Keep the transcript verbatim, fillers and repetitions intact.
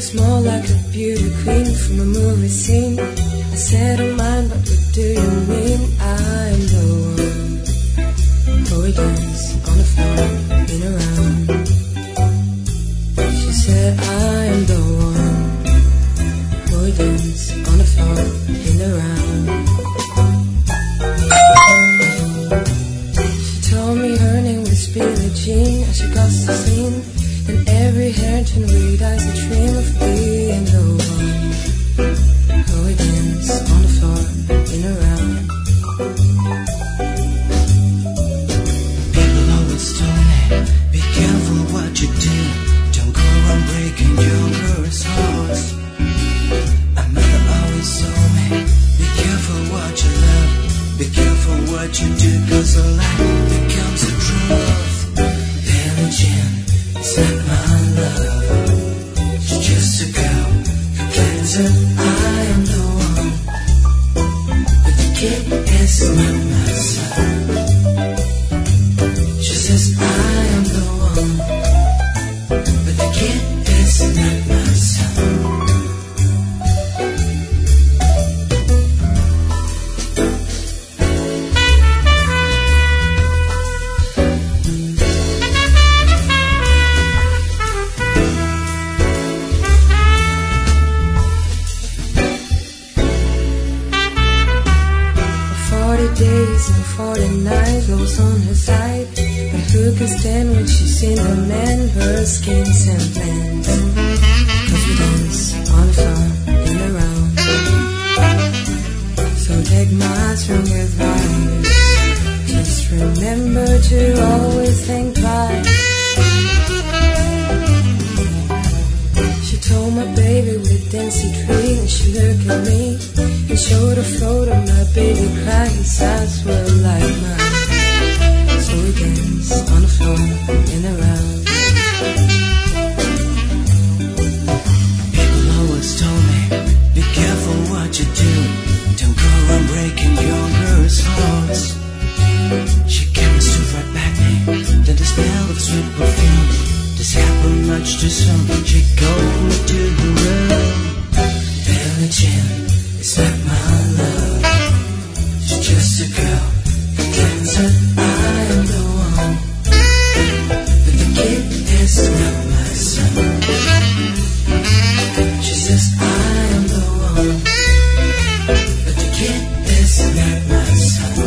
She's more like a beauty queen from a movie scene. I said, oh mine, but what do you mean? I'm the one who we dance on the floor in a round. She said, I am the one who we dance on the floor in a round. She told me her name was Billie Jean, and she got the scene. And every hair turned red eyes, a dream of being the one who we dance on the floor in a round. People always told me, be careful what you do. Don't go around breaking your girl's hearts. My mother always told me, be careful what you love. Be careful what you do, cause a life becomes a true love. Billie Jean, it's not my love. She's just a girl who claims that I am the one. But the kid is not my son. She says I am the one. But the kid is not my son. Days and forty nights goes on her side, but who can stand when she's seen a man, her skins and plans? Cause we dance on the floor in a round. So take my strong advice, just remember to always think twice. She told my baby with dancing tree, and she looked at me and showed a photo. My baby cries, eyes were like mine. So we dance on the floor in a round. People always told me, be careful what you do. Don't go around breaking your girl's hearts. She came and stood right back me, then the smell of sweet perfume. This happened much too soon. She called me to her room. Billie Jean, it's not my love. She's just a girl who claims that I am the one. But the kid is not my son. She says I am the one. But the kid is not my son.